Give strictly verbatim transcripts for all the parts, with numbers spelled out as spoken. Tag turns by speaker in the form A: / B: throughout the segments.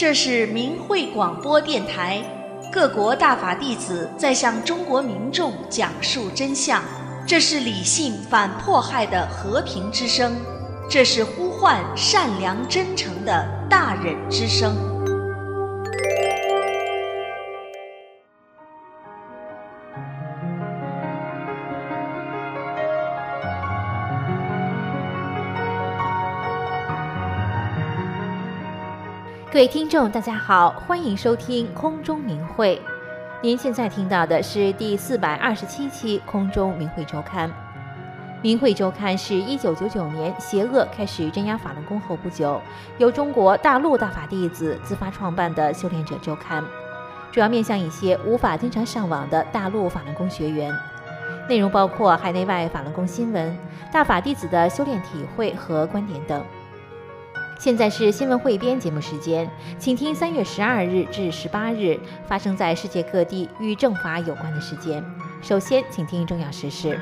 A: 这是明慧广播电台，各国大法弟子在向中国民众讲述真相，这是理性反迫害的和平之声，这是呼唤善良真诚的大忍之声。
B: 各位听众大家好，欢迎收听空中明慧。您现在听到的是第四百二十七期空中明慧周刊。明慧周刊是一九九九年邪恶开始镇压法轮功后不久，由中国大陆大法弟子自发创办的修炼者周刊，主要面向一些无法经常上网的大陆法轮功学员，内容包括海内外法轮功新闻、大法弟子的修炼体会和观点等。现在是新闻汇编节目时间，请听三月十二日至十八日发生在世界各地与正法有关的事件。首先，请听重要时事。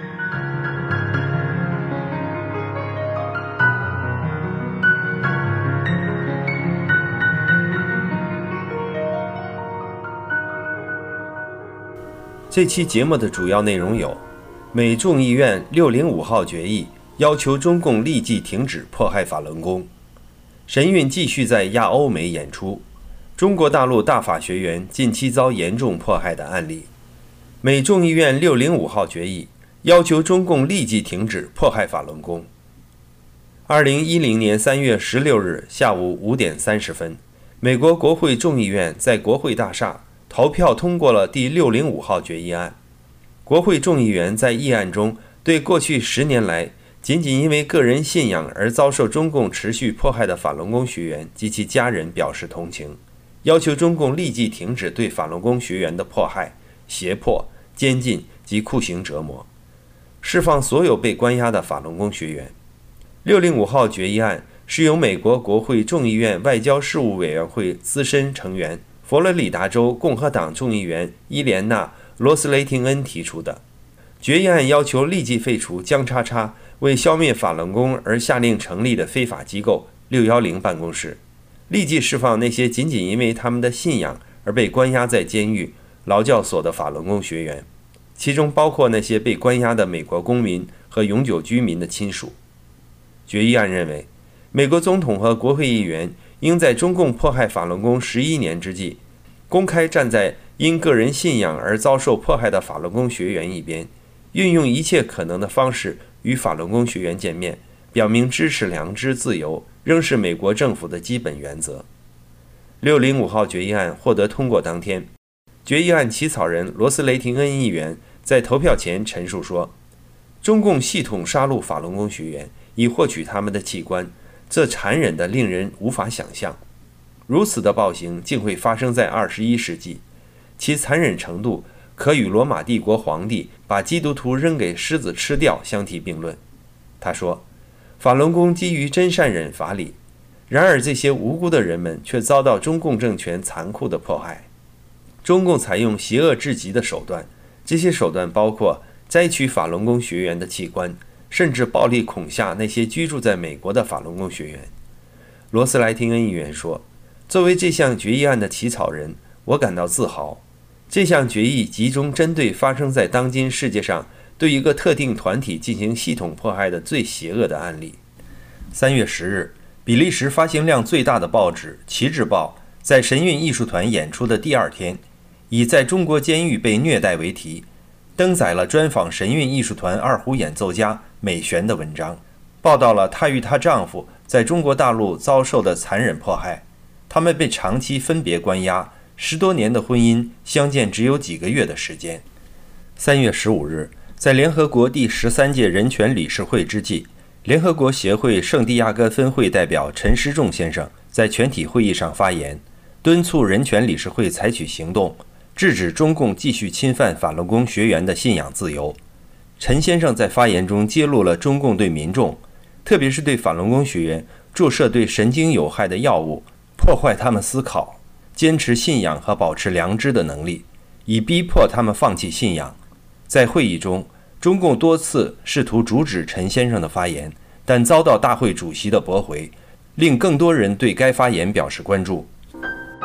C: 这期节目的主要内容有：美众议院六零五号决议要求中共立即停止迫害法轮功。神韵继续在亚欧美演出，中国大陆大法学员近期遭严重迫害的案例。美众议院六零五号决议要求中共立即停止迫害法轮功。二零一零年三月十六日下午五点三十分，美国国会众议院在国会大厦投票通过了第六零五号决议案。国会众议员在议案中对过去十年来仅仅因为个人信仰而遭受中共持续迫害的法轮功学员及其家人表示同情，要求中共立即停止对法轮功学员的迫害、胁迫、监禁及酷刑折磨，释放所有被关押的法轮功学员。六零五号决议案是由美国国会众议院外交事务委员会资深成员、佛罗里达州共和党众议员伊莲娜·罗斯雷廷恩提出的。决议案要求立即废除江叉叉为消灭法轮功而下令成立的非法机构六一零办公室，立即释放那些仅仅因为他们的信仰而被关押在监狱、劳教所的法轮功学员，其中包括那些被关押的美国公民和永久居民的亲属。决议案认为，美国总统和国会议员应在中共迫害法轮功十一年之际，公开站在因个人信仰而遭受迫害的法轮功学员一边，运用一切可能的方式与法轮功学员见面，表明支持良知自由仍是美国政府的基本原则。六零五号决议案获得通过当天，决议案起草人罗斯雷廷恩议员在投票前陈述说，中共系统杀戮法轮功学员以获取他们的器官，这残忍的令人无法想象。如此的暴行竟会发生在二十一世纪，其残忍程度可与罗马帝国皇帝把基督徒扔给狮子吃掉相提并论。他说，法轮功基于真善忍法理，然而这些无辜的人们却遭到中共政权残酷的迫害。中共采用邪恶至极的手段，这些手段包括摘取法轮功学员的器官，甚至暴力恐吓那些居住在美国的法轮功学员。罗斯莱廷恩议员说，作为这项决议案的起草人，我感到自豪。这项决议集中针对发生在当今世界上对一个特定团体进行系统迫害的最邪恶的案例。三月十日，比利时发行量最大的报纸《旗帜报》在神韵艺术团演出的第二天，以在中国监狱被虐待为题，登载了专访神韵艺术团二胡演奏家美璇的文章，报道了她与她丈夫在中国大陆遭受的残忍迫害。他们被长期分别关押，十多年的婚姻相见只有几个月的时间。三月十五日，在联合国第十三届人权理事会之际，联合国协会圣地亚哥分会代表陈师仲先生在全体会议上发言，敦促人权理事会采取行动，制止中共继续侵犯法轮功学员的信仰自由。陈先生在发言中揭露了中共对民众，特别是对法轮功学员注射对神经有害的药物，破坏他们思考、坚持信仰和保持良知的能力，以逼迫他们放弃信仰。在会议中，中共多次试图阻止陈先生的发言，但遭到大会主席的驳回，令更多人对该发言表示关注。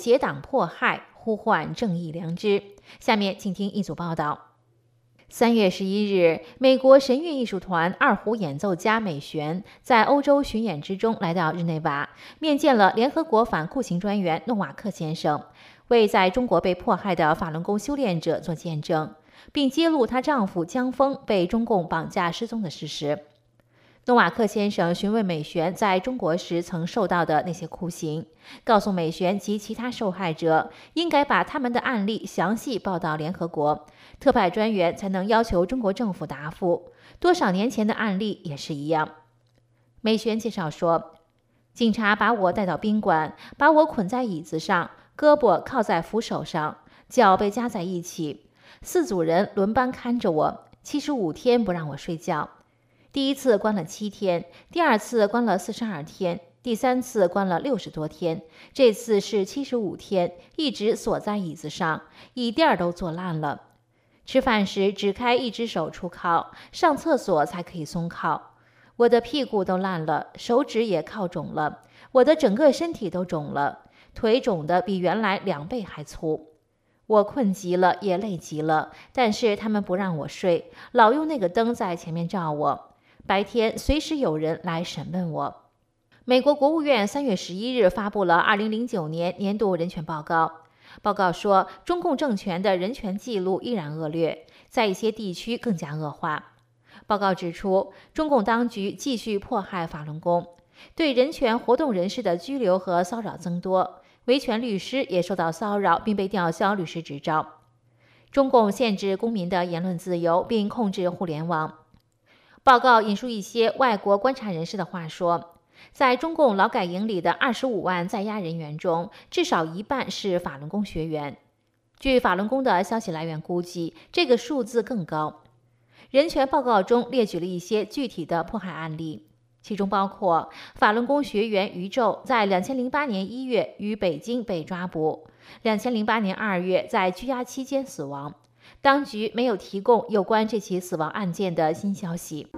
B: 结党迫害，呼唤正义良知。下面请听一组报道。三月十一日，美国神韵艺术团二胡演奏家美璇在欧洲巡演之中来到日内瓦，面见了联合国反酷刑专员诺瓦克先生，为在中国被迫害的法轮功修炼者做见证，并揭露她丈夫江峰被中共绑架失踪的事实。诺瓦克先生询问美璇在中国时曾受到的那些酷刑，告诉美璇及其他受害者应该把他们的案例详细报到联合国，特派专员才能要求中国政府答复。多少年前的案例也是一样。美璇介绍说，警察把我带到宾馆，把我捆在椅子上，胳膊靠在扶手上，脚被夹在一起，四组人轮班看着我，七十五天不让我睡觉。第一次关了七天，第二次关了四十二天，第三次关了六十多天，这次是七十五天，一直锁在椅子上，椅垫儿都坐烂了。吃饭时只开一只手出靠，上厕所才可以松靠。我的屁股都烂了，手指也靠肿了，我的整个身体都肿了，腿肿得比原来两倍还粗。我困极了，也累极了，但是他们不让我睡，老用那个灯在前面照我。白天随时有人来审问我。美国国务院三月十一日发布了二零零九年年度人权报告。报告说，中共政权的人权记录依然恶劣，在一些地区更加恶化。报告指出，中共当局继续迫害法轮功，对人权活动人士的拘留和骚扰增多，维权律师也受到骚扰并被吊销律师执照。中共限制公民的言论自由，并控制互联网。报告引述一些外国观察人士的话说，在中共劳改营里的二十五万在押人员中，至少一半是法轮功学员。据法轮功的消息来源估计，这个数字更高。人权报告中列举了一些具体的迫害案例，其中包括法轮功学员于宙在两千零八年一月于北京被抓捕，两千零八年二月在拘押期间死亡。当局没有提供有关这起死亡案件的新消息。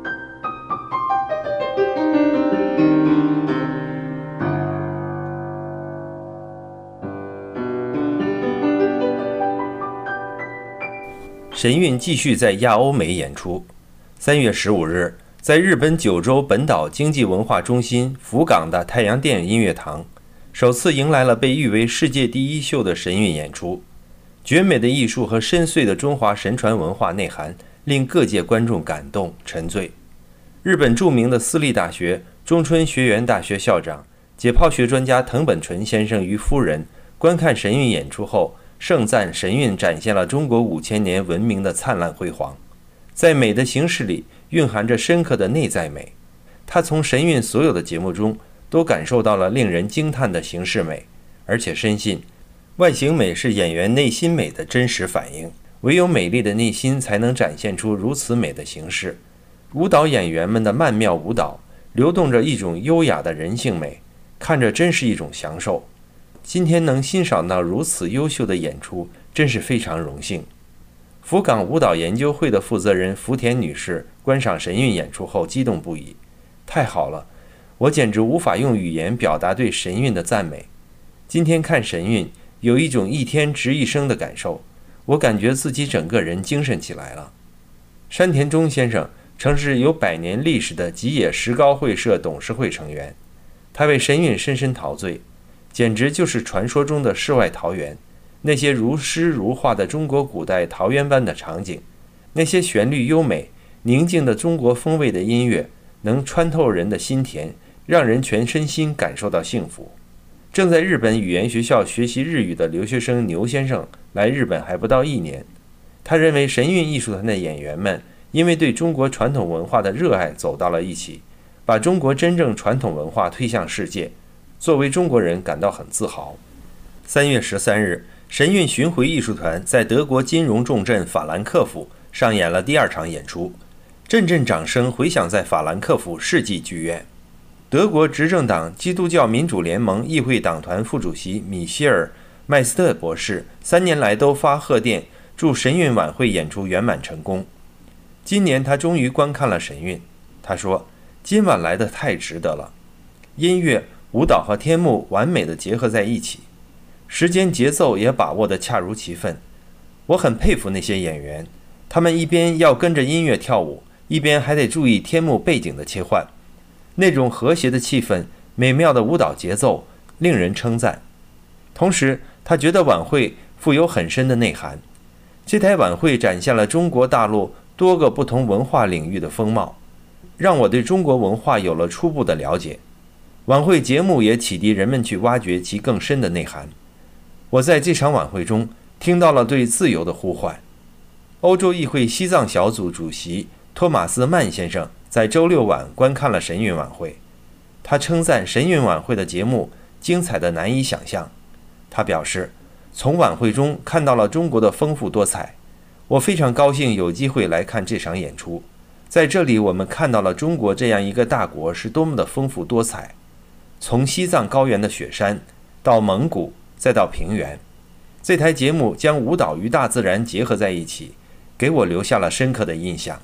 C: 神韵继续在亚欧美演出。三月十五日，在日本九州本岛经济文化中心福冈的太阳殿音乐堂，首次迎来了被誉为世界第一秀的神韵演出。绝美的艺术和深邃的中华神传文化内涵令各界观众感动沉醉。日本著名的私立大学中春学园大学校长、解剖学专家藤本纯先生与夫人观看神韵演出后，盛赞神韵展现了中国五千年文明的灿烂辉煌，在美的形式里蕴含着深刻的内在美。他从神韵所有的节目中都感受到了令人惊叹的形式美，而且深信外形美是演员内心美的真实反应，唯有美丽的内心才能展现出如此美的形式。舞蹈演员们的曼妙舞蹈流动着一种优雅的人性美，看着真是一种享受。今天能欣赏到如此优秀的演出，真是非常荣幸。福冈舞蹈研究会的负责人福田女士观赏神韵演出后激动不已，太好了，我简直无法用语言表达对神韵的赞美。今天看神韵有一种一天值一生的感受，我感觉自己整个人精神起来了。山田忠先生曾是有百年历史的吉野石膏会社董事会成员，他为神韵深深陶醉，简直就是传说中的世外桃源。那些如诗如画的中国古代桃源般的场景，那些旋律优美、宁静的中国风味的音乐，能穿透人的心田，让人全身心感受到幸福。正在日本语言学校学习日语的留学生牛先生来日本还不到一年，他认为神韵艺术团的演员们因为对中国传统文化的热爱走到了一起，把中国真正传统文化推向世界，作为中国人感到很自豪。三月十三日，神韵巡回艺术团在德国金融重镇法兰克福上演了第二场演出，阵阵掌声回响在法兰克福世纪剧院。德国执政党基督教民主联盟议会党团副主席米歇尔·麦斯特博士三年来都发贺电祝神韵晚会演出圆满成功。今年他终于观看了神韵，他说：“今晚来的太值得了，音乐、舞蹈和天幕完美的结合在一起。 时间节奏也把握得恰如其分。我很佩服那些演员，他们一边要跟着音乐跳舞，一边还得注意天幕背景的切换，那种和谐的气氛，美妙的舞蹈节奏，令人称赞。同时，他觉得晚会富有很深的内涵。这台晚会展现了中国大陆多个不同文化领域的风貌，让我对中国文化有了初步的了解。晚会节目也启迪人们去挖掘其更深的内涵。我在这场晚会中听到了对自由的呼唤。欧洲议会西藏小组主席托马斯·曼先生在周六晚观看了神韵晚会，他称赞神韵晚会的节目精彩得难以想象。他表示，从晚会中看到了中国的丰富多彩，我非常高兴有机会来看这场演出。在这里，我们看到了中国这样一个大国是多么的丰富多彩，从西藏高原的雪山到蒙古，再到平原。这台节目将舞蹈与大自然结合在一起，给我留下了深刻的印象。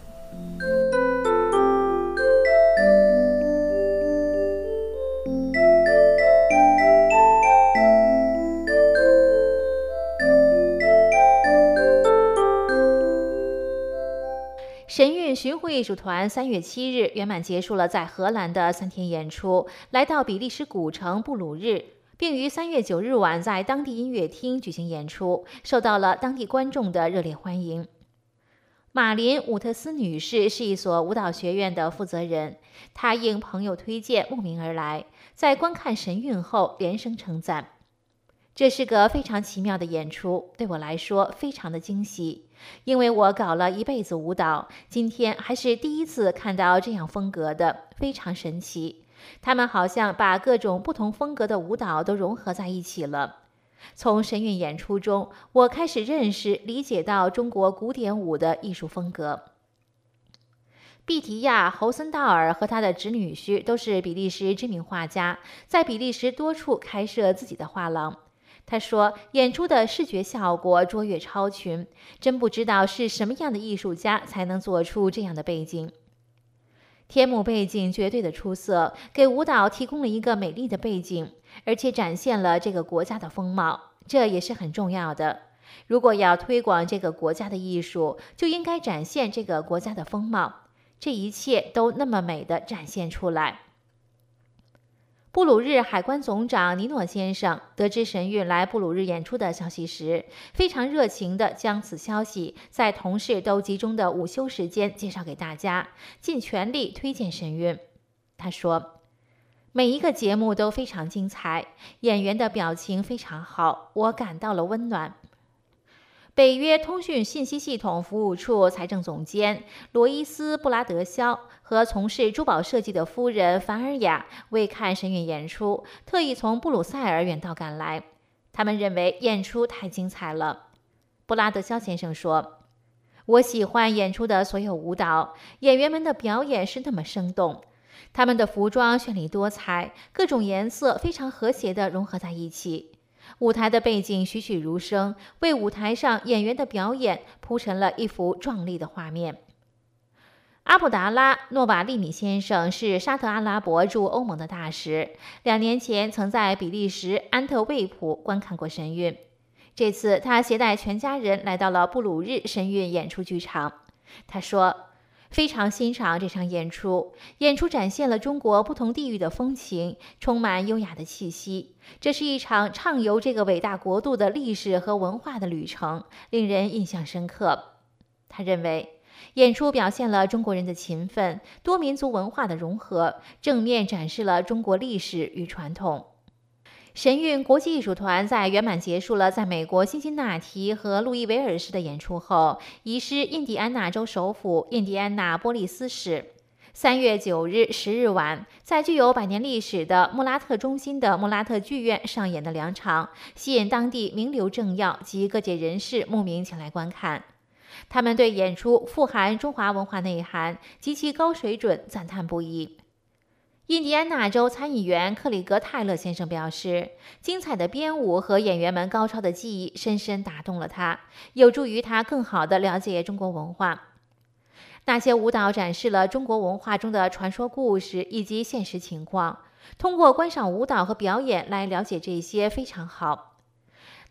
B: 神韵巡回艺术团三月七日圆满结束了在荷兰的三天演出，来到比利时古城布鲁日，并于三月九日晚在当地音乐厅举行演出，受到了当地观众的热烈欢迎。马林·伍特斯女士是一所舞蹈学院的负责人，她应朋友推荐慕名而来，在观看神韵后连声称赞。这是个非常奇妙的演出，对我来说非常的惊喜，因为我搞了一辈子舞蹈，今天还是第一次看到这样风格的，非常神奇。他们好像把各种不同风格的舞蹈都融合在一起了。从神韵演出中，我开始认识、理解到中国古典舞的艺术风格。毕提亚·侯森道尔和他的侄女婿都是比利时知名画家，在比利时多处开设自己的画廊。他说，演出的视觉效果卓越超群，真不知道是什么样的艺术家才能做出这样的背景。天幕背景绝对的出色，给舞蹈提供了一个美丽的背景，而且展现了这个国家的风貌，这也是很重要的。如果要推广这个国家的艺术，就应该展现这个国家的风貌，这一切都那么美地展现出来。布鲁日海关总长尼诺先生得知神韵来布鲁日演出的消息时，非常热情地将此消息在同事都集中的午休时间介绍给大家，尽全力推荐神韵。他说，每一个节目都非常精彩，演员的表情非常好，我感到了温暖。北约通讯信息系统服务处财政总监罗伊斯·布拉德肖和从事珠宝设计的夫人凡尔雅为看神韵演出，特意从布鲁塞尔远道赶来。他们认为演出太精彩了。布拉德肖先生说，我喜欢演出的所有舞蹈，演员们的表演是那么生动，他们的服装绚丽多彩，各种颜色非常和谐地融合在一起。舞台的背景栩栩如生，为舞台上演员的表演铺成了一幅壮丽的画面。阿卜达拉·诺瓦利米先生是沙特阿拉伯驻欧盟的大使，两年前曾在比利时安特卫普观看过神韵。这次他携带全家人来到了布鲁日神韵演出剧场。他说，非常欣赏这场演出，演出展现了中国不同地域的风情，充满优雅的气息。这是一场畅游这个伟大国度的历史和文化的旅程，令人印象深刻。他认为，演出表现了中国人的勤奋、多民族文化的融合，正面展示了中国历史与传统。神韵国际艺术团在圆满结束了在美国辛辛那提和路易维尔市的演出后，移师印第安纳州首府印第安纳波利斯市。三月九日、十日晚，在具有百年历史的穆拉特中心的穆拉特剧院上演的两场，吸引当地名流政要及各界人士慕名前来观看。他们对演出富含中华文化内涵及其高水准赞叹不已。印第安纳州参议员克里格·泰勒先生表示，精彩的编舞和演员们高超的技艺深深打动了他，有助于他更好地了解中国文化。那些舞蹈展示了中国文化中的传说故事以及现实情况，通过观赏舞蹈和表演来了解这些非常好。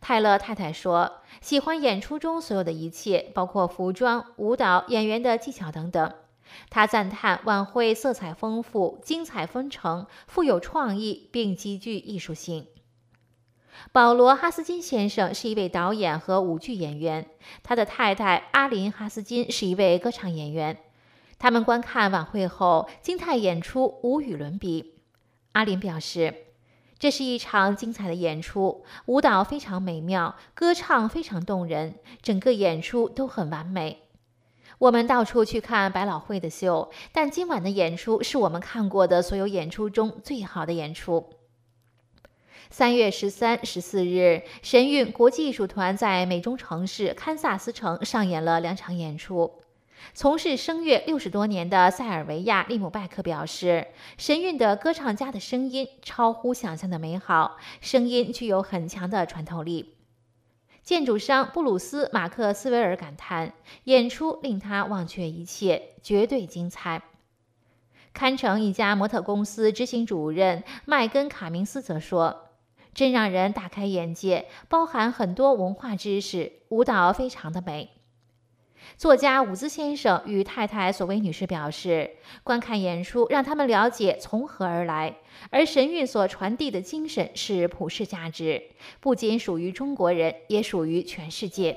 B: 泰勒太太说，喜欢演出中所有的一切，包括服装、舞蹈、演员的技巧等等。他赞叹晚会色彩丰富、精彩纷呈、富有创意，并极具艺术性。保罗·哈斯金先生是一位导演和舞剧演员，他的太太阿琳·哈斯金是一位歌唱演员。他们观看晚会后惊叹演出无与伦比。阿琳表示，这是一场精彩的演出，舞蹈非常美妙，歌唱非常动人，整个演出都很完美。我们到处去看百老汇的秀，但今晚的演出是我们看过的所有演出中最好的演出。三月十三、十四日，神韵国际艺术团在美中城市堪萨斯城上演了两场演出。从事声乐六十多年的塞尔维亚·利姆拜克表示，神韵的歌唱家的声音超乎想象的美好，声音具有很强的穿透力。建筑商布鲁斯·马克斯韦尔感叹，演出令他忘却一切，绝对精彩。堪城一家模特公司执行主任麦根·卡明斯则说，真让人大开眼界，包含很多文化知识，舞蹈非常的美。作家伍兹先生与太太索薇女士表示，观看演出让他们了解从何而来，而神韵所传递的精神是普世价值，不仅属于中国人，也属于全世界。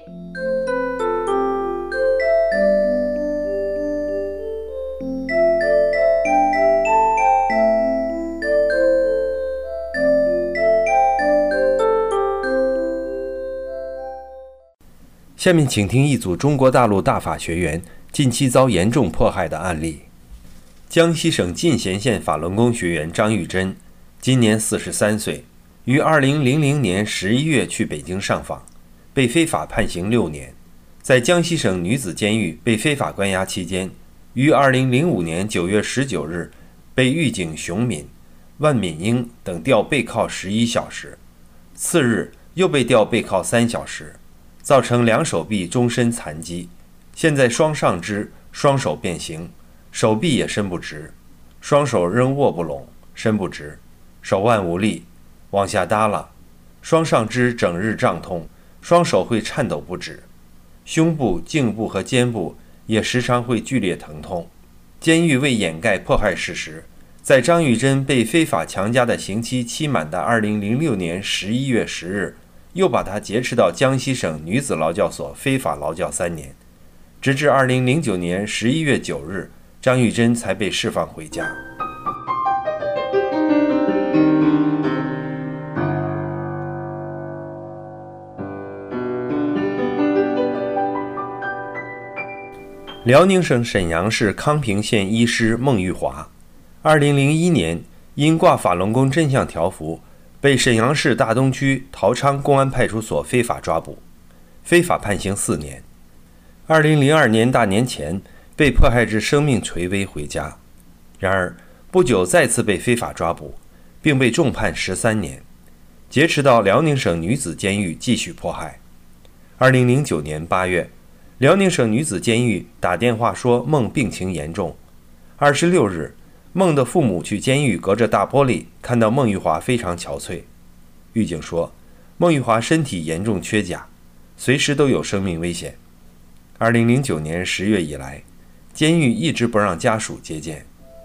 C: 下面请听一组中国大陆大法学员近期遭严重迫害的案例。江西省进贤县法轮功学员张玉珍，今年四十三岁，于二零零零年十一月去北京上访，被非法判刑六年，在江西省女子监狱被非法关押期间，于二零零五年九月十九日被狱警熊敏、万敏英等调背靠十一小时，次日又被调背靠三小时，造成两手臂终身残疾，现在双上肢、双手变形，手臂也伸不直，双手仍握不拢，伸不直，手腕无力，往下耷拉，双上肢整日胀痛，双手会颤抖不止，胸部、颈部和肩部也时常会剧烈疼痛。监狱为掩盖迫害事实，在张玉珍被非法强加的刑期期满的二零零六年十一月十日，又把他劫持到江西省女子劳教所非法劳教三年，直至二零零九年十一月九日，张玉珍才被释放回家。辽宁省沈阳市康平县医师孟玉华，二零零一年因挂法轮功真相条幅，被沈阳市大东区陶昌公安派出所非法抓捕，非法判刑四年。二零零二年大年前被迫害至生命垂危回家，然而不久再次被非法抓捕，并被重判十三年，劫持到辽宁省女子监狱继续迫害。二零零九年八月，辽宁省女子监狱打电话说孟病情严重。二十六日，孟的父母去监狱隔着大玻璃看到孟玉华非常憔悴。狱警说，孟玉华身体严重缺钾，随时都有生命危险。二零零九年十月以来，监狱一直不让家属接见。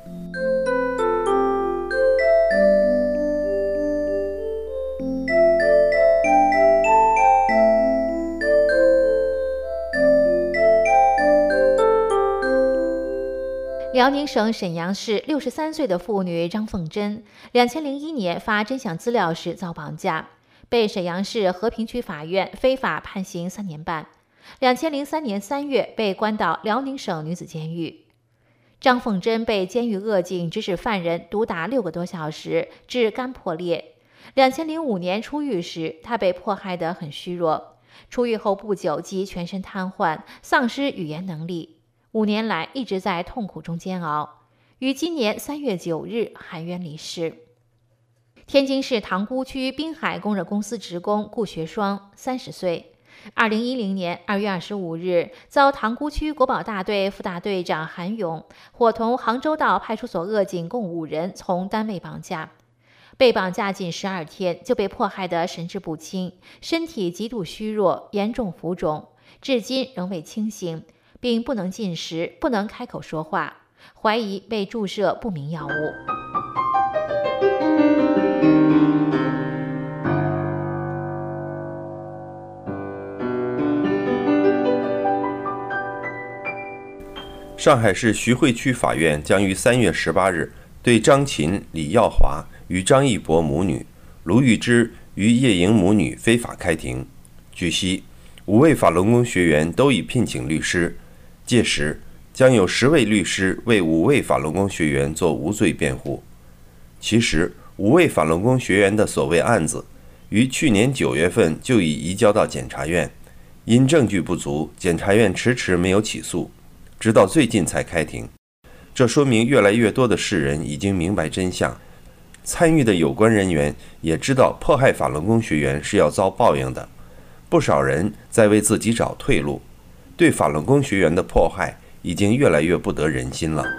B: 辽宁省沈阳市六十三岁的妇女张凤珍，两千零一年发真相资料时遭绑架，被沈阳市和平区法院非法判刑三年半。两千零三年三月被关到辽宁省女子监狱。张凤珍被监狱恶警指使犯人毒打六个多小时，致肝破裂。两千零五年出狱时，她被迫害得很虚弱，出狱后不久即全身瘫痪，丧失语言能力。五年来一直在痛苦中煎熬，于今年三月九日含冤离世。天津市塘沽区滨海供热公司职工顾学双，三十岁，二零一零年二月二十五日遭塘沽区国保大队副大队长韩勇伙同杭州道派出所恶警共五人从单位绑架。 被绑架近十二天就被迫害得神志不清，身体极度虚弱，严重浮肿，至今仍未清醒，并不能进食，不能开口说话，怀疑被注射不明药物。
C: 上海市徐汇区法院将于三月十八日对张琴、李耀华与张义博母女、卢玉芝与叶莹母女非法开庭。据悉，五位法轮功学员都已聘请律师，届时将有十位律师为五位法轮功学员做无罪辩护。其实，五位法轮功学员的所谓案子，于去年九月份就已移交到检察院，因证据不足，检察院迟迟没有起诉，直到最近才开庭。这说明越来越多的世人已经明白真相，参与的有关人员也知道迫害法轮功学员是要遭报应的。不少人在为自己找退路，对法轮功学员的迫害已经越来越不得人心了。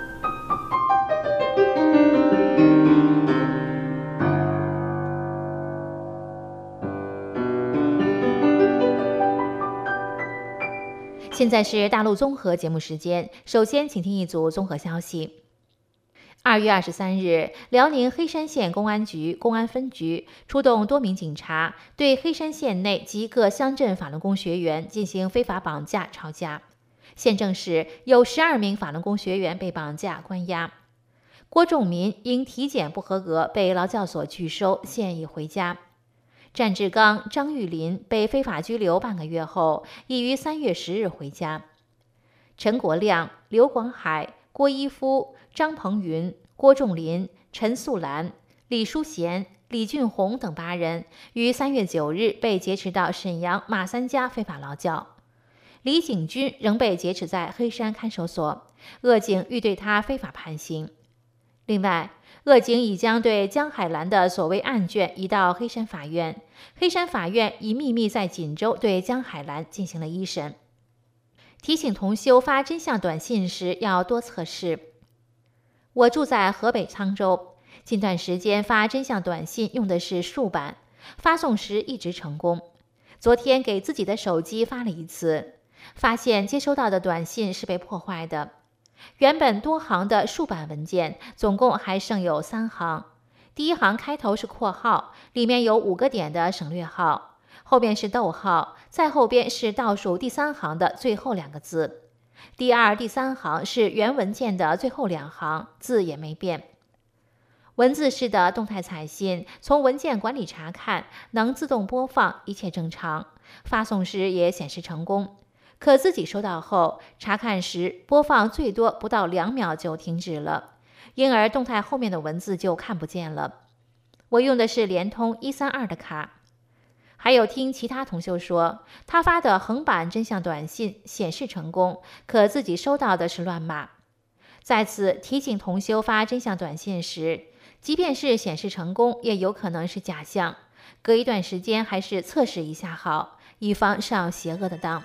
B: 现在是大陆综合节目时间，首先请听一组综合消息。二月二十三日，辽宁黑山县公安局公安分局出动多名警察，对黑山县内及各乡镇法轮功学员进行非法绑架抄家。现证实有十二名法轮功学员被绑架关押。郭仲民因体检不合格被劳教所拒收，现已回家。战志刚、张玉林被非法拘留半个月后，已于三月十日回家。陈国亮、刘广海、郭一夫、张鹏云、郭仲林、陈素兰、李淑贤、李俊宏等八人于三月九日被劫持到沈阳马三家非法劳教。李景军仍被劫持在黑山看守所，鄂警欲对他非法判刑。另外，鄂警已将对江海兰的所谓案卷移到黑山法院，黑山法院已秘密在锦州对江海兰进行了一审。提醒同修发真相短信时要多测试。我住在河北沧州，近段时间发真相短信用的是竖版，发送时一直成功。昨天给自己的手机发了一次，发现接收到的短信是被破坏的。原本多行的竖版文件总共还剩有三行，第一行开头是括号，里面有五个点的省略号，后边是逗号，再后边是倒数第三行的最后两个字。第二、第三行是原文件的最后两行，字也没变。文字式的动态彩信，从文件管理查看能自动播放，一切正常，发送时也显示成功。可自己收到后查看时，播放最多不到两秒就停止了，因而动态后面的文字就看不见了。我用的是联通一三二的卡。还有听其他同修说，他发的横版真相短信显示成功，可自己收到的是乱码。在此提醒同修发真相短信时，即便是显示成功，也有可能是假象，隔一段时间还是测试一下好，以防上邪恶的当。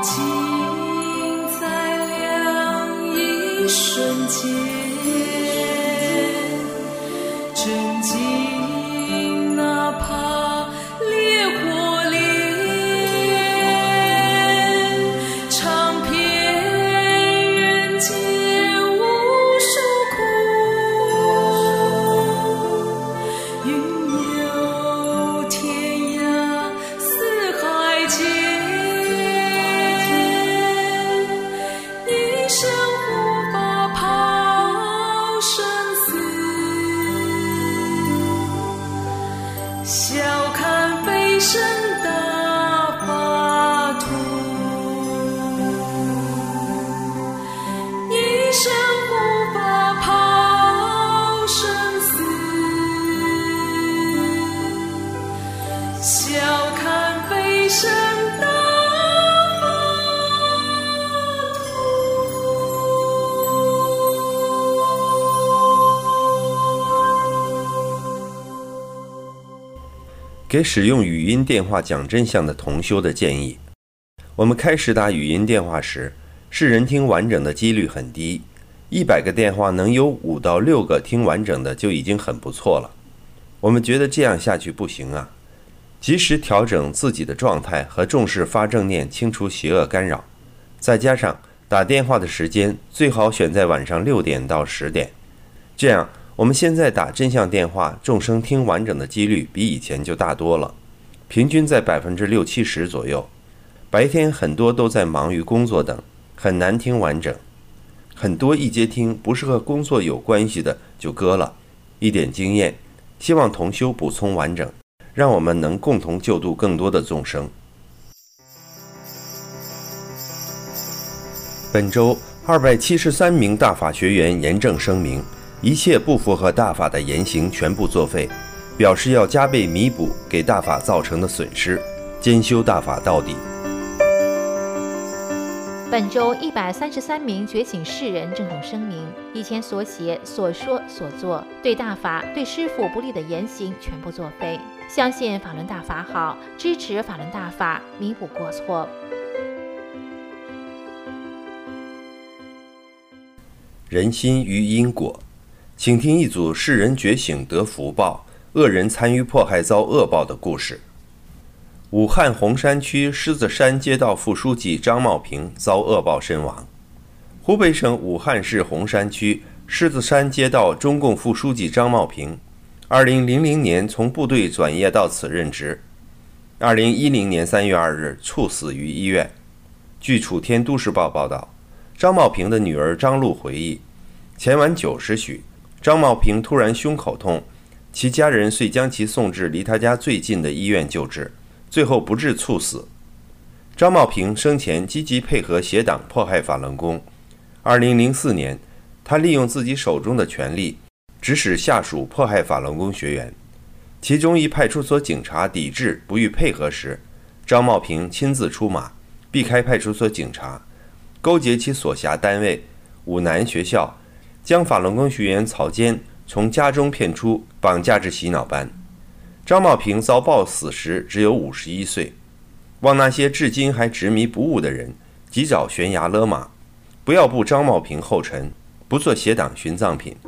C: 给使用语音电话讲真相的同修的建议：我们开始打语音电话时，世人听完整的几率很低，一百个电话能有五到六个听完整的就已经很不错了。我们觉得这样下去不行啊，及时调整自己的状态和重视发正念，清除邪恶干扰。再加上打电话的时间最好选在晚上六点到十点，这样我们现在打真相电话，众生听完整的几率比以前就大多了，平均在百分之六七十左右。白天很多都在忙于工作等，很难听完整。很多一接听不是和工作有关系的就割了。一点经验，希望同修补充完整，让我们能共同救度更多的众生。本周二百七十三名大法学员严正声明，一切不符合大法的言行全部作废，表示要加倍弥补给大法造成的损失，兼修大法到底。
B: 本周一百三十三名觉醒世人郑重声明，以前所写、所说、所做对大法、对师父不利的言行全部作废，相信法轮大法好，支持法轮大法，弥补过错。
C: 人心于因果，请听一组世人觉醒得福报，恶人参与迫害遭恶报的故事。武汉洪山区狮子山街道副书记张茂平遭恶报身亡。湖北省武汉市洪山区狮子山街道中共副书记张茂平，二零零零年从部队转业到此任职，二零一零年三月二日猝死于医院。据楚天都市报报道，张茂平的女儿张璐回忆，前晚九时许，张茂平突然胸口痛，其家人遂将其送至离他家最近的医院救治，最后不治猝死。张茂平生前积极配合邪党迫害法轮功。二零零四年，他利用自己手中的权力，指使下属迫害法轮功学员。其中一派出所警察抵制不予配合时，张茂平亲自出马，避开派出所警察，勾结其所辖单位武南学校，将法轮功学员草菅从家中骗出，绑架至洗脑班。张茂平遭报死时只有五十一岁。望那些至今还执迷不悟的人及早悬崖勒马，不要步张茂平后尘，不做邪党殉葬品。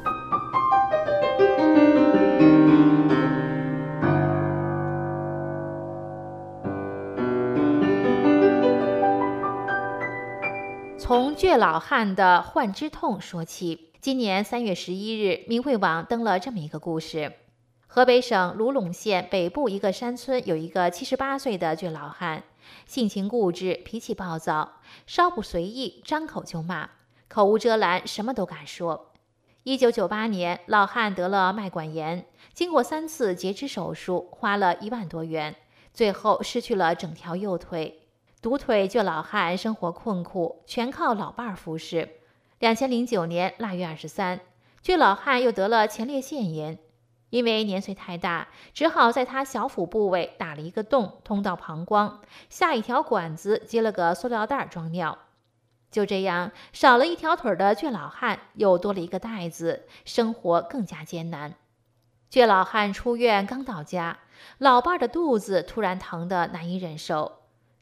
B: 从倔老汉的患之痛说起。今年三月十一日，明慧网登了这么一个故事。河北省卢陇县北部一个山村有一个七十八岁的倔老汉，性情固执，脾气暴躁，稍不随意张口就骂，口无遮拦，什么都敢说。一九九八年，老汉得了脉管炎，经过三次截肢手术，花了一万多元，最后失去了整条右腿。独腿倔老汉生活困苦，全靠老伴儿服侍。两千零九年腊月二十三，倔老汉又得了前列腺炎，因为年岁太大，只好在他小腹部位打了一个洞，通到膀胱，下一条管子接了个塑料袋装尿。就这样，少了一条腿的倔老汉又多了一个袋子，生活更加艰难。倔老汉出院刚到家，老伴儿的肚子突然疼得难以忍受。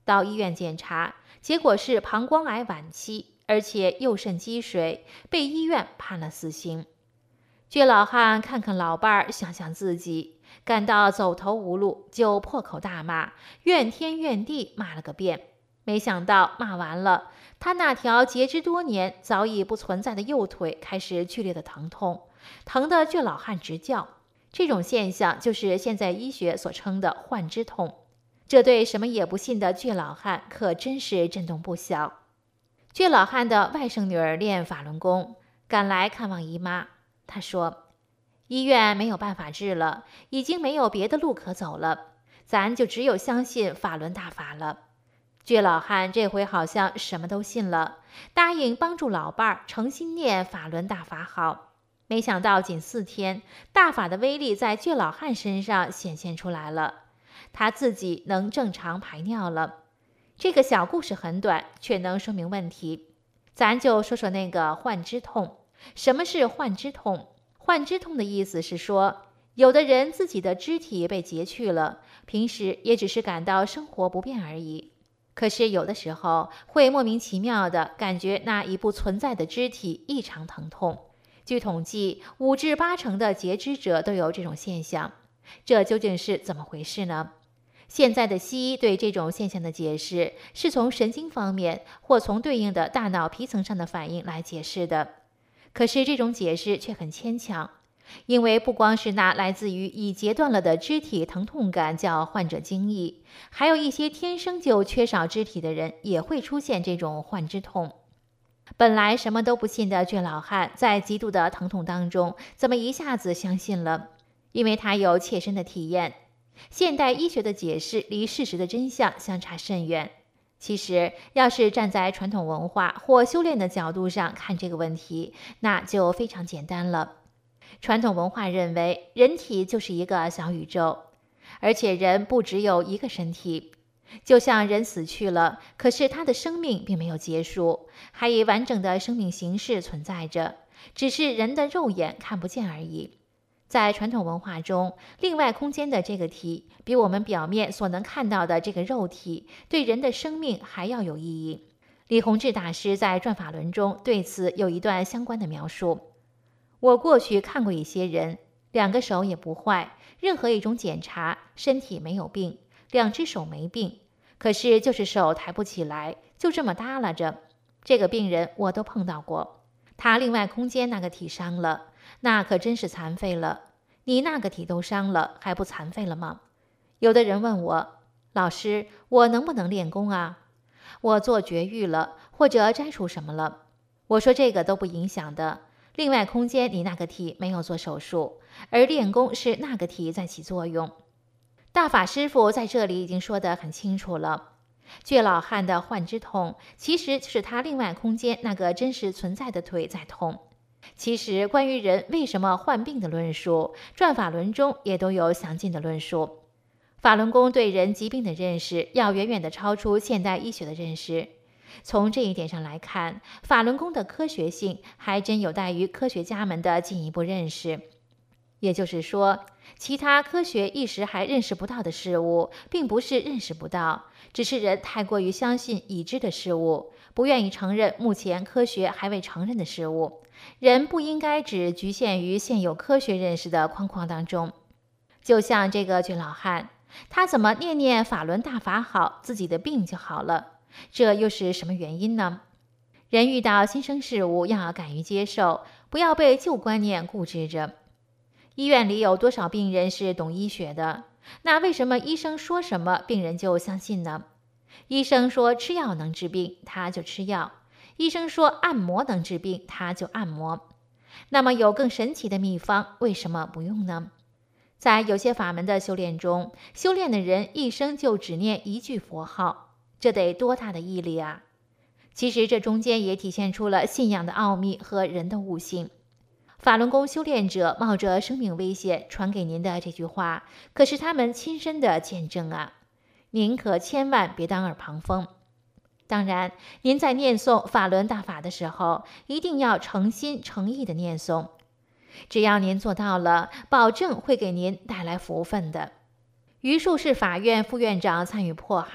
B: 到医院检查，结果是膀胱癌晚期，而且右肾积水，被医院判了死刑。倔老汉看看老伴儿，想想自己，感到走投无路，就破口大骂，怨天怨地骂了个遍。没想到骂完了，他那条截肢多年早已不存在的右腿开始剧烈的疼痛，疼得倔老汉直叫。这种现象就是现在医学所称的幻肢痛。这对什么也不信的倔老汉可真是震动不小。倔老汉的外甥女儿练法轮功，赶来看望姨妈。她说，医院没有办法治了，已经没有别的路可走了，咱就只有相信法轮大法了。倔老汉这回好像什么都信了，答应帮助老伴儿诚心念法轮大法好。没想到仅四天，大法的威力在倔老汉身上显现出来了，他自己能正常排尿了。这个小故事很短，却能说明问题。咱就说说那个幻肢痛。什么是幻肢痛？幻肢痛的意思是说，有的人自己的肢体被截去了，平时也只是感到生活不便而已。可是有的时候会莫名其妙地感觉那一不存在的肢体异常疼痛。据统计，五至八成的截肢者都有这种现象。这究竟是怎么回事呢？现在的西医对这种现象的解释是从神经方面或从对应的大脑皮层上的反应来解释的。可是这种解释却很牵强，因为不光是那来自于已截断了的肢体疼痛感叫患者惊异，还有一些天生就缺少肢体的人也会出现这种幻肢痛。本来什么都不信的倔老汉，在极度的疼痛当中，怎么一下子相信了？因为他有切身的体验。现代医学的解释离事实的真相相差甚远。其实，要是站在传统文化或修炼的角度上看这个问题，那就非常简单了。传统文化认为，人体就是一个小宇宙，而且人不只有一个身体。就像人死去了，可是他的生命并没有结束，还以完整的生命形式存在着，只是人的肉眼看不见而已。在传统文化中，另外空间的这个体，比我们表面所能看到的这个肉体，对人的生命还要有意义。李洪志大师在《转法轮》中对此有一段相关的描述。我过去看过一些人，两个手也不坏，任何一种检查，身体没有病，两只手没病，可是就是手抬不起来，就这么耷拉着。这个病人我都碰到过，他另外空间那个体伤了，那可真是残废了。你那个体都伤了，还不残废了吗？有的人问我，老师，我能不能练功啊？我做绝育了，或者摘除什么了？我说这个都不影响的。另外空间你那个体没有做手术，而练功是那个体在起作用。大法师父在这里已经说得很清楚了。倔老汉的幻肢痛，其实就是他另外空间那个真实存在的腿在痛。其实关于人为什么患病的论述，转法轮中也都有详尽的论述。法轮功对人疾病的认识要远远地超出现代医学的认识。从这一点上来看，法轮功的科学性还真有待于科学家们的进一步认识。也就是说，其他科学一时还认识不到的事物，并不是认识不到，只是人太过于相信已知的事物，不愿意承认目前科学还未承认的事物。人不应该只局限于现有科学认识的框框当中。就像这个倔老汉，他怎么念念法轮大法好，自己的病就好了？这又是什么原因呢？人遇到新生事物要敢于接受，不要被旧观念固执着。医院里有多少病人是懂医学的？那为什么医生说什么病人就相信呢？医生说吃药能治病，他就吃药；医生说按摩能治病，他就按摩。那么有更神奇的秘方，为什么不用呢？在有些法门的修炼中，修炼的人一生就只念一句佛号，这得多大的毅力啊！其实这中间也体现出了信仰的奥秘和人的悟性。法轮功修炼者冒着生命危险传给您的这句话，可是他们亲身的见证啊！您可千万别当耳旁风。当然，您在念诵法轮大法的时候，一定要诚心诚意的念诵。只要您做到了，保证会给您带来福分的。榆树市法院副院长参与迫害，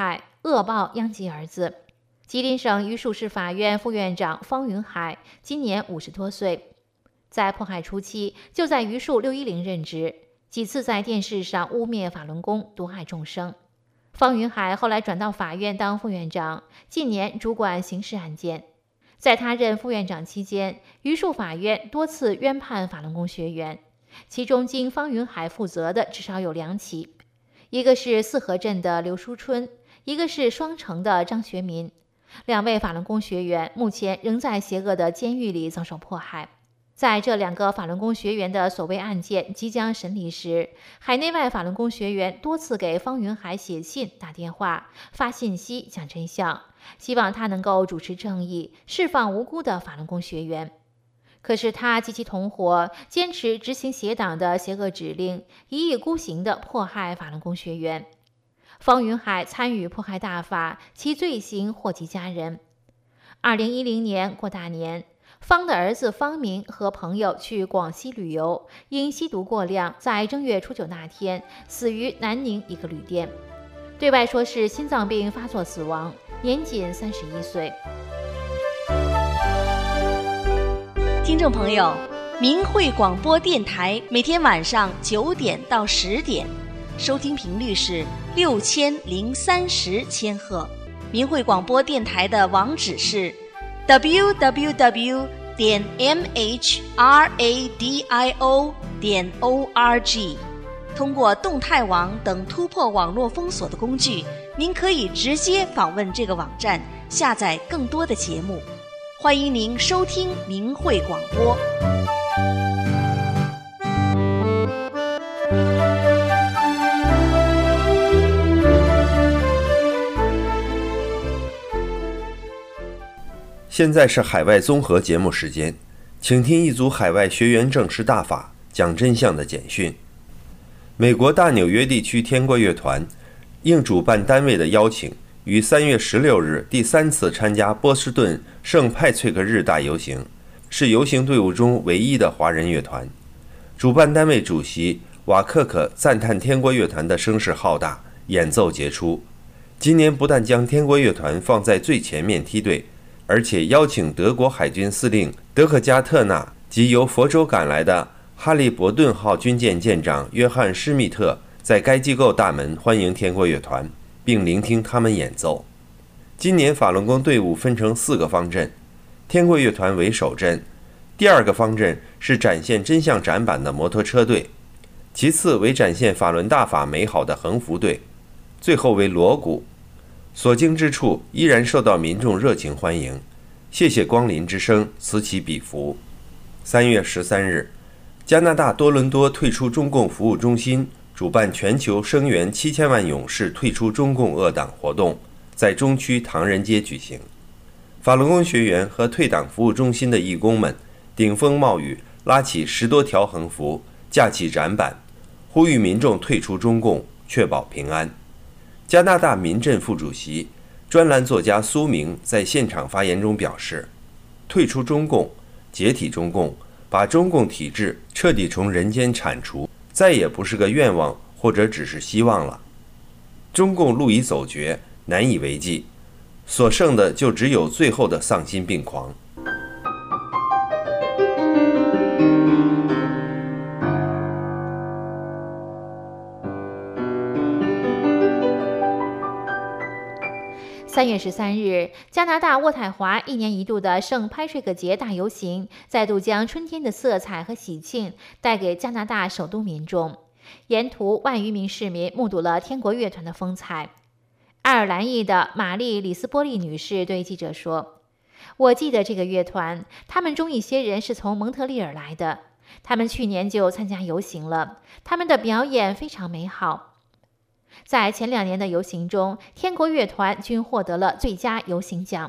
B: 恶报殃及儿子。吉林省榆树市法院副院长方云海今年五十多岁，在迫害初期就在榆树六一零任职，几次在电视上污蔑法轮功毒害众生。方云海后来转到法院当副院长，近年主管刑事案件。在他任副院长期间，榆树法院多次冤判法轮功学员，其中经方云海负责的至少有两起，一个是四河镇的刘淑春，一个是双城的张学民。两位法轮功学员目前仍在邪恶的监狱里遭受迫害。在这两个法轮功学员的所谓案件即将审理时，海内外法轮功学员多次给方云海写信、打电话、发信息讲真相，希望他能够主持正义，释放无辜的法轮功学员。可是他及其同伙坚持执行邪党的邪恶指令，一意孤行地迫害法轮功学员。方云海参与迫害大法，其罪行祸及家人。二零一零年过大年，方的儿子方明和朋友去广西旅游，因吸毒过量，在正月初九那天死于南宁一个旅店，对外说是心脏病发作死亡，年仅三十一岁。
A: 听众朋友，明慧广播电台每天晚上九点到十点，收听频率是六千零三十千赫。明慧广播电台的网址是 double u double u double u 点 m h r a d i o 点 o r g。通过动态网等突破网络封锁的工具，您可以直接访问这个网站，下载更多的节目。欢迎您收听明慧广播。
C: 现在是海外综合节目时间，请听一组海外学员证实大法讲真相的简讯。美国大纽约地区天国乐团应主办单位的邀请，于三月十六日第三次参加波士顿圣派翠克日大游行，是游行队伍中唯一的华人乐团。主办单位主席瓦克克赞叹天国乐团的声势浩大，演奏杰出。今年不但将天国乐团放在最前面梯队，而且邀请德国海军司令德克加特纳及由佛州赶来的哈利伯顿号军舰舰长约翰施密特在该机构大门欢迎天国乐团，并聆听他们演奏。今年法轮功队伍分成四个方阵，天国乐团为首阵，第二个方阵是展现真相展板的摩托车队，其次为展现法轮大法美好的横幅队，最后为锣鼓。所经之处依然受到民众热情欢迎，谢谢光临之声，此起彼伏。三月十三日，加拿大多伦多退出中共服务中心主办全球声援七千万勇士退出中共恶党活动，在中区唐人街举行。法轮功学员和退党服务中心的义工们顶风冒雨，拉起十多条横幅，架起展板，呼吁民众退出中共，确保平安。加拿大民阵副主席、专栏作家苏明在现场发言中表示，退出中共，解体中共，把中共体制彻底从人间铲除，再也不是个愿望或者只是希望了。中共路已走绝，难以为继，所剩的就只有最后的丧心病狂。
B: 三月十三日，加拿大渥太华一年一度的圣派翠克节大游行再度将春天的色彩和喜庆带给加拿大首都民众。沿途万余名市民目睹了天国乐团的风采。爱尔兰裔的玛丽·里斯波利女士对记者说：“我记得这个乐团，他们中一些人是从蒙特利尔来的，他们去年就参加游行了，他们的表演非常美好。”在前两年的游行中，天国乐团均获得了最佳游行奖。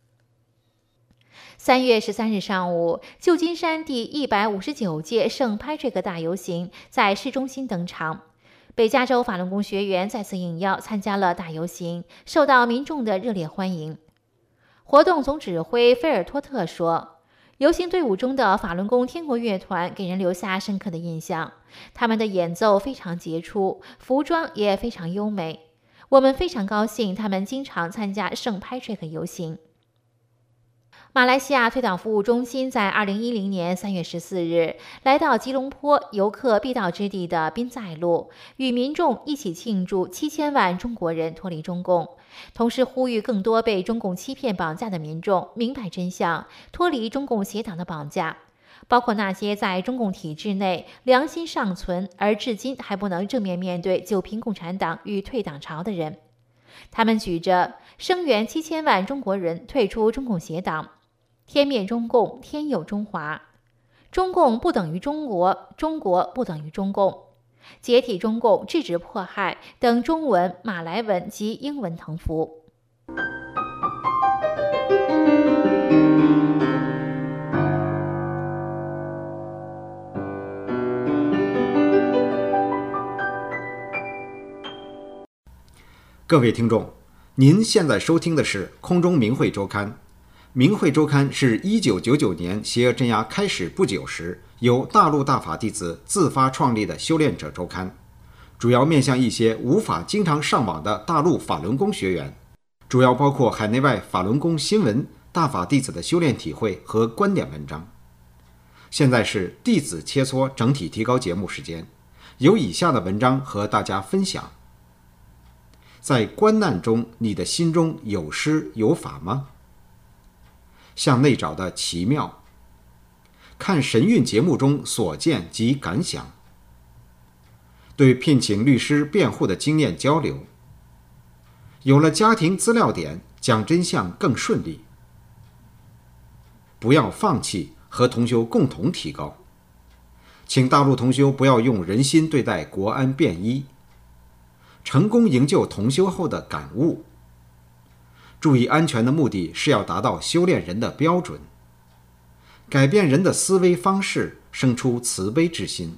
B: 三月十三日上午，旧金山第一百五十九届圣派翠克大游行在市中心登场，北加州法轮功学员再次应邀参加了大游行，受到民众的热烈欢迎。活动总指挥菲尔托特说：“游行队伍中的法轮功天国乐团给人留下深刻的印象，他们的演奏非常杰出，服装也非常优美。 我们非常高兴他们经常参加圣 Patrick 游行。马来西亚退党服务中心在二零一零年三月十四日来到吉隆坡游客必到之地的宾在路，与民众一起庆祝七千万中国人脱离中共，同时呼吁更多被中共欺骗绑架的民众明白真相，脱离中共邪党的绑架，包括那些在中共体制内良心尚存而至今还不能正面面对九平共产党与退党潮的人。他们举着声援七千万中国人退出中共邪党，天灭中共，天佑中华，中共不等于中国，中国不等于中共，解体中共，制止迫害等中文、马来文及英文横幅。
D: 各位听众，您现在收听的是空中明慧周刊。明慧周刊是一九九九年邪恶镇压开始不久时，由大陆大法弟子自发创立的修炼者周刊，主要面向一些无法经常上网的大陆法轮功学员，主要包括海内外法轮功新闻、大法弟子的修炼体会和观点文章。现在是弟子切磋整体提高节目时间，有以下的文章和大家分享。在关难中，你的心中有施有法吗？向内找的奇妙。看神韵节目中所见及感想。对聘请律师辩护的经验交流。有了家庭资料点，讲真相更顺利。不要放弃，和同修共同提高。请大陆同修不要用人心对待国安便衣。成功营救同修后的感悟。注意安全的目的是要达到修炼人的标准，改变人的思维方式，生出慈悲之心。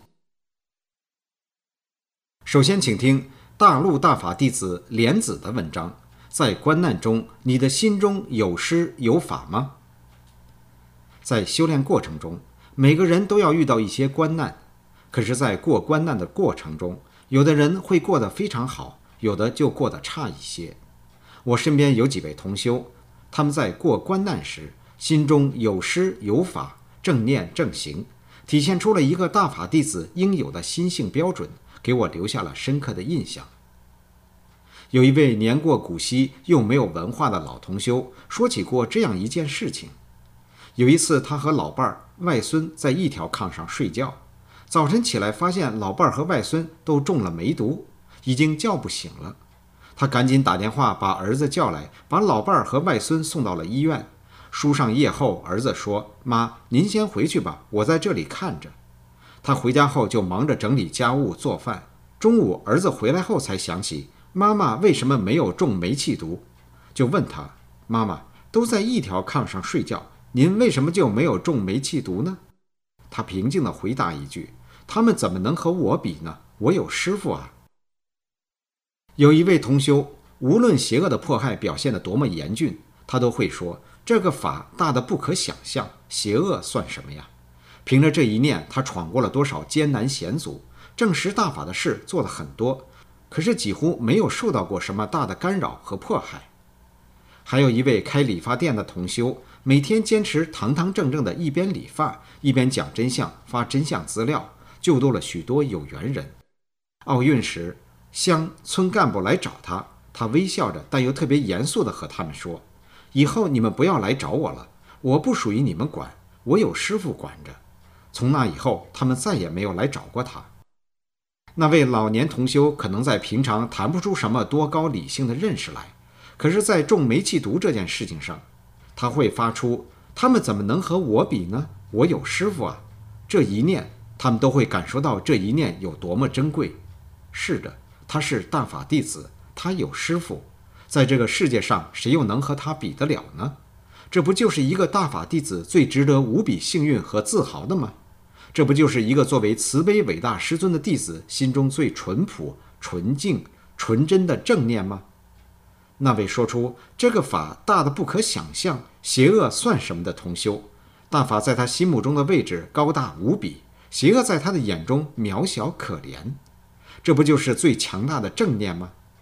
D: 首先请听大陆大法弟子莲子的文章，在关难中，你的心中有施有法吗？在修炼过程中，每个人都要遇到一些关难，可是在过关难的过程中，有的人会过得非常好，有的就过得差一些。我身边有几位同修，他们在过关难时，心中有施有法，正念正行，体现出了一个大法弟子应有的心性标准，给我留下了深刻的印象。有一位年过古稀又没有文化的老同修说起过这样一件事情。有一次他和老伴儿、外孙在一条炕上睡觉，早晨起来发现老伴儿和外孙都中了梅毒，已经叫不醒了。他赶紧打电话把儿子叫来，把老伴儿和外孙送到了医院。输上液后，儿子说：妈，您先回去吧，我在这里看着。他回家后就忙着整理家务做饭。中午儿子回来后才想起妈妈为什么没有中煤气毒，就问他：妈妈，都在一条炕上睡觉，您为什么就没有中煤气毒呢？他平静地回答一句：他们怎么能和我比呢？我有师父啊。有一位同修，无论邪恶的迫害表现得多么严峻，他都会说这个法大得不可想象，邪恶算什么呀？凭着这一念，他闯过了多少艰难险阻，证实大法的事做了很多，可是几乎没有受到过什么大的干扰和迫害。还有一位开理发店的同修，每天坚持堂堂正正的一边理发一边讲真相，发真相资料，救度了许多有缘人。奥运时，乡村干部来找他，他微笑着但又特别严肃地和他们说：以后你们不要来找我了，我不属于你们管，我有师父管着。从那以后，他们再也没有来找过他。那位老年同修可能在平常谈不出什么多高理性的认识来，可是在中煤气毒这件事情上，他会发出他们怎么能和我比呢？我有师父啊。这一念，他们都会感受到这一念有多么珍贵。是的，他是大法弟子，他有师父，在这个世界上谁又能和他比得了呢？这不就是一个大法弟子最值得无比幸运和自豪的吗？这不就是一个作为慈悲伟大师尊的弟子心中最淳朴、纯净、纯真的正念吗？那位说出这个法大得不可想象，邪恶算什么的同修，大法在他心目中的位置高大无比，邪恶在他的眼中渺小可怜。这不就是最强大的正念吗？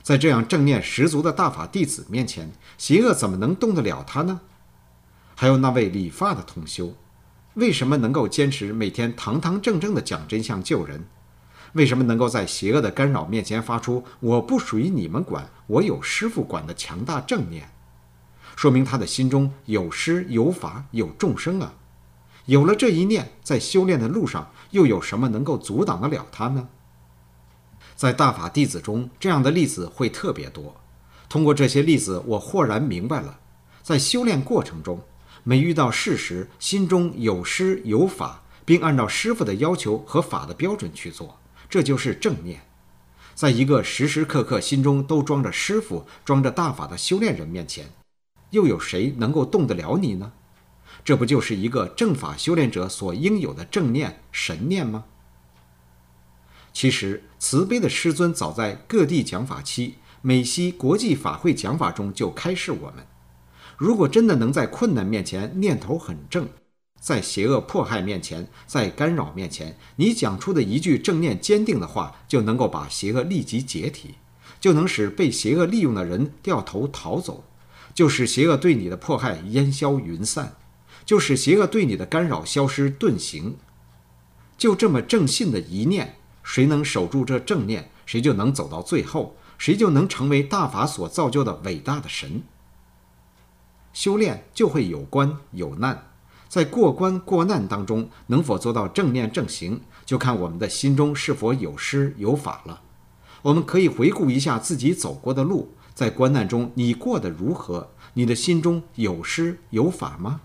D: 在这样正念十足的大法弟子面前，邪恶怎么能动得了他呢？还有那位理发的同修，为什么能够坚持每天堂堂正正的讲真相救人？为什么能够在邪恶的干扰面前发出我不属于你们管，我有师父管的强大正念？说明他的心中有师有法有众生啊！有了这一念，在修炼的路上又有什么能够阻挡得了他呢？在大法弟子中，这样的例子会特别多。通过这些例子，我豁然明白了，在修炼过程中，每遇到事时，心中有师有法，并按照师父的要求和法的标准去做，这就是正念。在一个时时刻刻心中都装着师父、装着大法的修炼人面前，又有谁能够动得了你呢？这不就是一个正法修炼者所应有的正念、神念吗？其实，慈悲的师尊早在各地讲法期、美西国际法会讲法中就开示我们：如果真的能在困难面前念头很正，在邪恶迫害面前，在干扰面前，你讲出的一句正念坚定的话，就能够把邪恶立即解体，就能使被邪恶利用的人掉头逃走，就使邪恶对你的迫害烟消云散，就使邪恶对你的干扰消失遁形。就这么正信的一念，谁能守住这正念，谁就能走到最后，谁就能成为大法所造就的伟大的神。修炼就会有关有难，在过关过难当中，能否做到正念正行，就看我们的心中是否有师有法了。我们可以回顾一下自己走过的路，在关难中你过得如何？你的心中有师有法吗？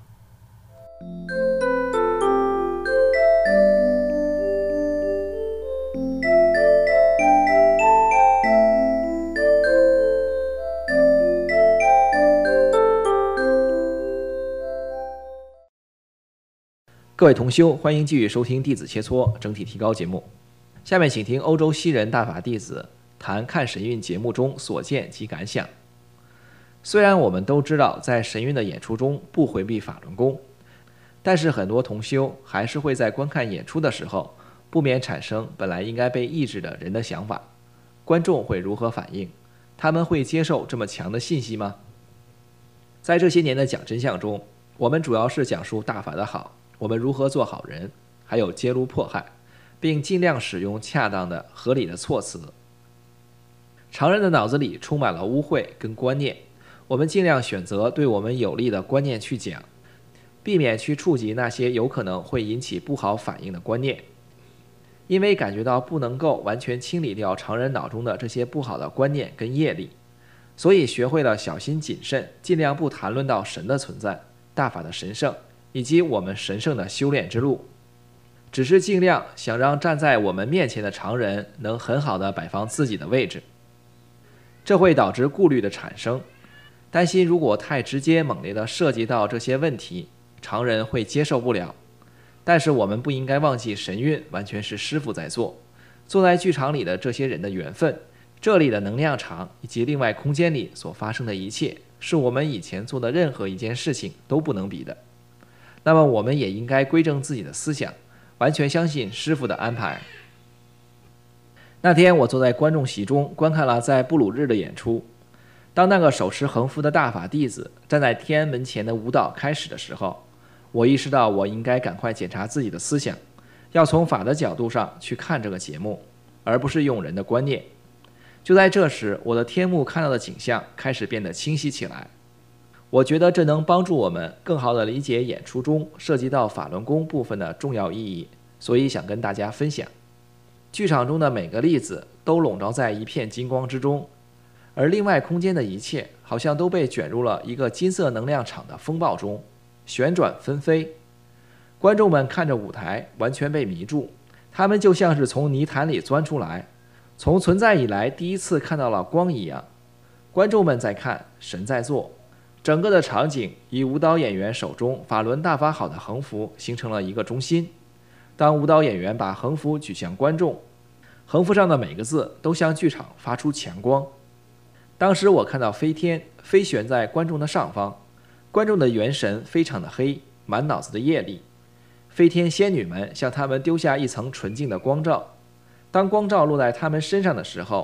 E: 各位同修，欢迎继续收听弟子切磋整体提高节目。下面请听欧洲西人大法弟子谈看神韵节目中所见及感想。虽然我们都知道在神韵的演出中不回避法轮功，但是很多同修还是会在观看演出的时候不免产生本来应该被抑制的人的想法。观众会如何反应？他们会接受这么强的信息吗？在这些年的讲真相中，我们主要是讲述大法的好，我们如何做好人，还有揭露迫害，并尽量使用恰当的合理的措辞。常人的脑子里充满了污秽跟观念，我们尽量选择对我们有利的观念去讲，避免去触及那些有可能会引起不好反应的观念。因为感觉到不能够完全清理掉常人脑中的这些不好的观念跟业力，所以学会了小心谨慎，尽量不谈论到神的存在、大法的神圣以及我们神圣的修炼之路，只是尽量想让站在我们面前的常人能很好的摆放自己的位置。这会导致顾虑的产生，担心如果太直接猛烈的涉及到这些问题，常人会接受不了。但是我们不应该忘记，神韵完全是师父在做，坐在剧场里的这些人的缘分，这里的能量场以及另外空间里所发生的一切，是我们以前做的任何一件事情都不能比的。那么我们也应该归正自己的思想，完全相信师父的安排。那天我坐在观众席中观看了在布鲁日的演出，当那个手持横幅的大法弟子站在天安门前的舞蹈开始的时候，我意识到我应该赶快检查自己的思想，要从法的角度上去看这个节目，而不是用人的观念。就在这时，我的天幕看到的景象开始变得清晰起来。我觉得这能帮助我们更好地理解演出中涉及到法轮功部分的重要意义，所以想跟大家分享。剧场中的每个粒子都笼罩在一片金光之中，而另外空间的一切好像都被卷入了一个金色能量场的风暴中，旋转纷飞。观众们看着舞台，完全被迷住，他们就像是从泥潭里钻出来，从存在以来第一次看到了光一样。观众们在看，神在做。整个的场景以舞蹈演员手中法轮大法好的横幅形成了一个中心。当舞蹈演员把横幅举向观众，横幅上的每个字都向剧场发出强光。当时我看到飞天飞旋在观众的上方，观众的元神非常的黑，满脑子的业力。飞天仙女们向他们丢下一层纯净的光照，当光照落在他们身上的时候，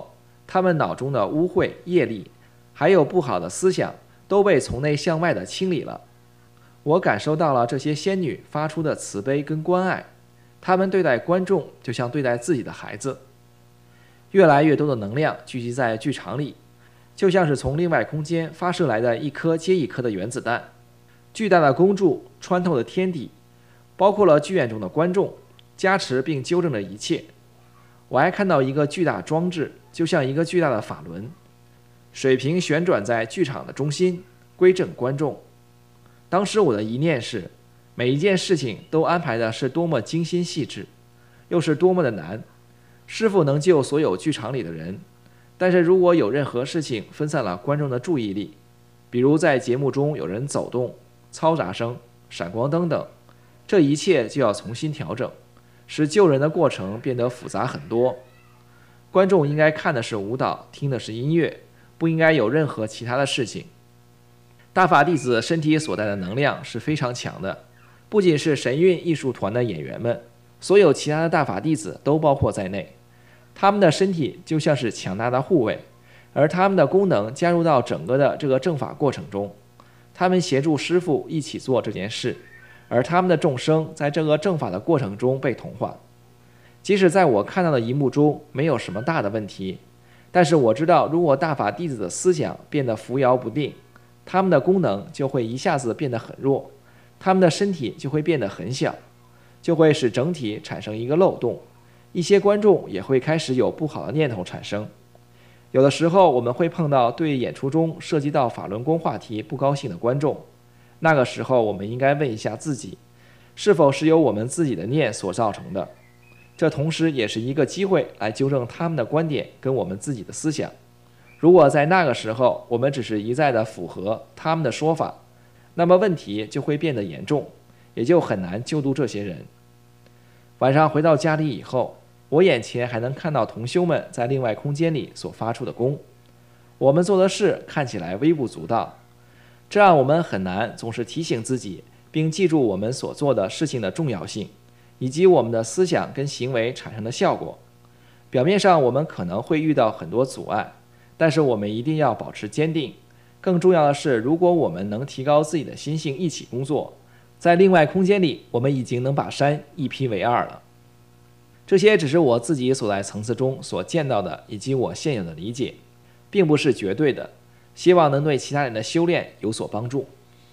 E: 他们脑中的污秽、业力，还有不好的思想，都被从内向外的清理了。我感受到了这些仙女发出的慈悲跟关爱，他们对待观众就像对待自己的孩子。越来越多的能量聚集在剧场里，就像是从另外空间发射来的一颗接一颗的原子弹。巨大的光柱穿透了天地，包括了剧院中的观众，加持并纠正着一切。我还看到一个巨大装置，就像一个巨大的法轮，水平旋转在剧场的中心，归正观众。当时我的一念是，每一件事情都安排的是多么精心细致，又是多么的难。师父能救所有剧场里的人，但是如果有任何事情分散了观众的注意力，比如在节目中有人走动、嘈杂声、闪光灯等，这一切就要重新调整，使救人的过程变得复杂很多。观众应该看的是舞蹈，听的是音乐，不应该有任何其他的事情。大法弟子身体所带的能量是非常强的，不仅是神韵艺术团的演员们，所有其他的大法弟子都包括在内。他们的身体就像是强大的护卫，而他们的功能加入到整个的这个正法过程中，他们协助师父一起做这件事，而他们的众生在这个正法的过程中被同化。即使在我看到的一幕中没有什么大的问题，但是我知道，如果大法弟子的思想变得浮摇不定，他们的功能就会一下子变得很弱，他们的身体就会变得很小，就会使整体产生一个漏洞，一些观众也会开始有不好的念头产生。有的时候我们会碰到对演出中涉及到法轮功话题不高兴的观众，那个时候我们应该问一下自己，是否是由我们自己的念所造成的。这同时也是一个机会来纠正他们的观点跟我们自己的思想。如果在那个时候我们只是一再的符合他们的说法，那么问题就会变得严重，也就很难救度这些人。晚上回到家里以后，我眼前还能看到同修们在另外空间里所发出的功。我们做的事看起来微不足道，这让我们很难总是提醒自己，并记住我们所做的事情的重要性，以及我们的思想跟行为产生的效果。表面上我们可能会遇到很多阻碍，但是我们一定要保持坚定。更重要的是，如果我们能提高自己的心性一起工作，在另外空间里我们已经能把山一劈为二了。这些只是我自己所在层次中所见到的，以及我现有的理解，并不是绝对的，希望能对其他人的修炼有所帮助。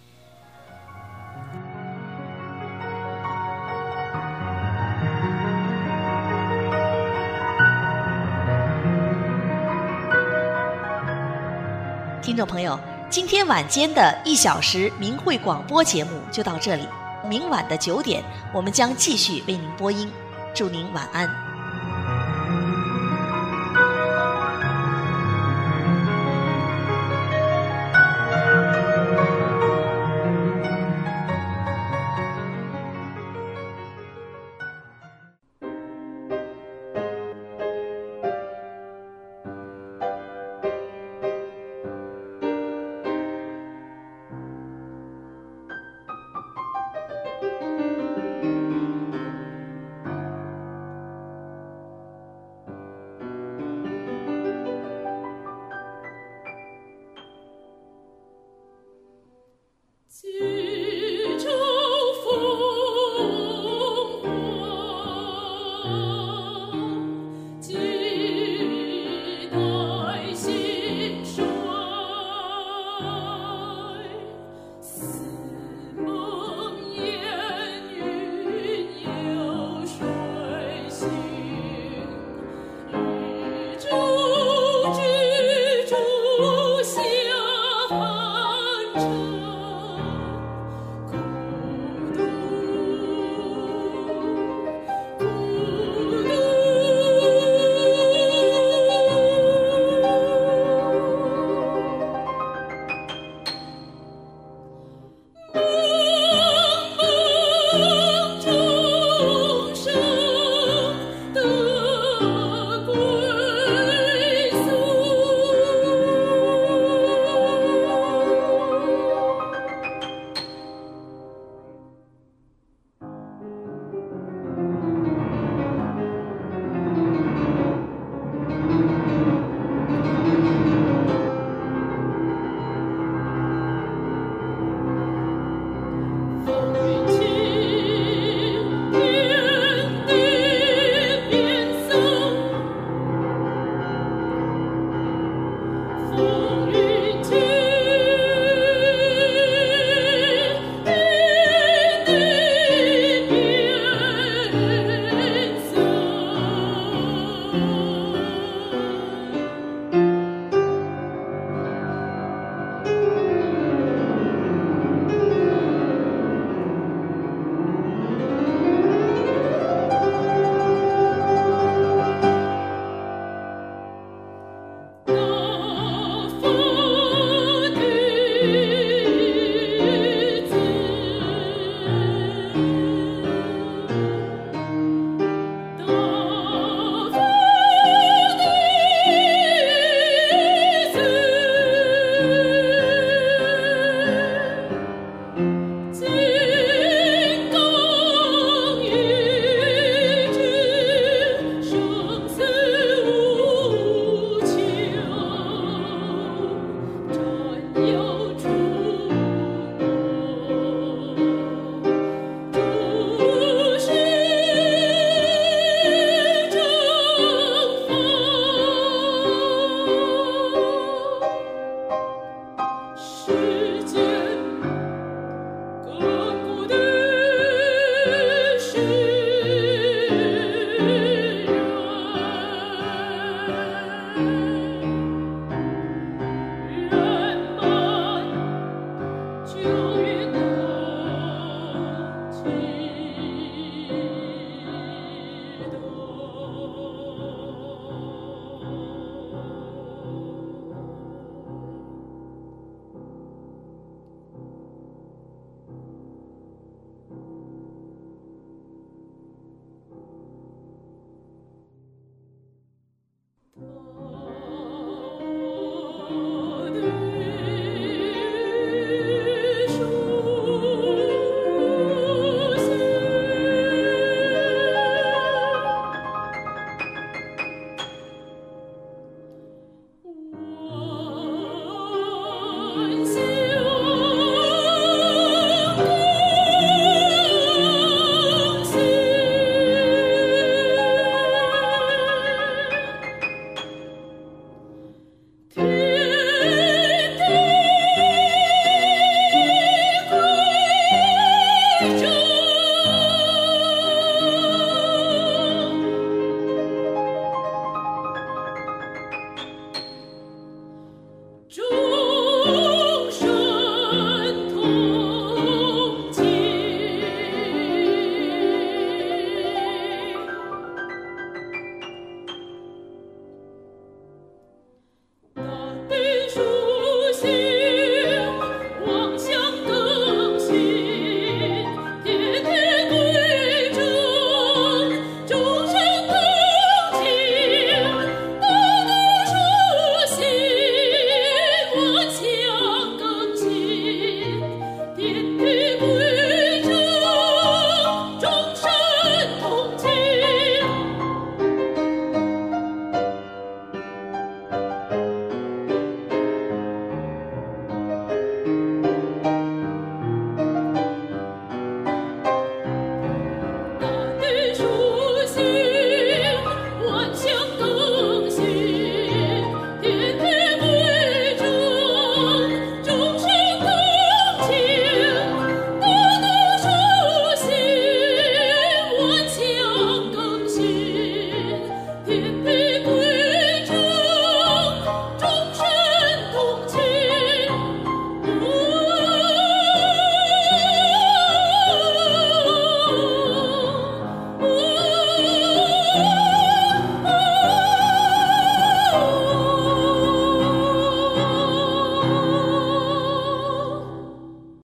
A: 听众朋友，今天晚间的一小时明慧广播节目就到这里，明晚的九点，我们将继续为您播音。祝您晚安。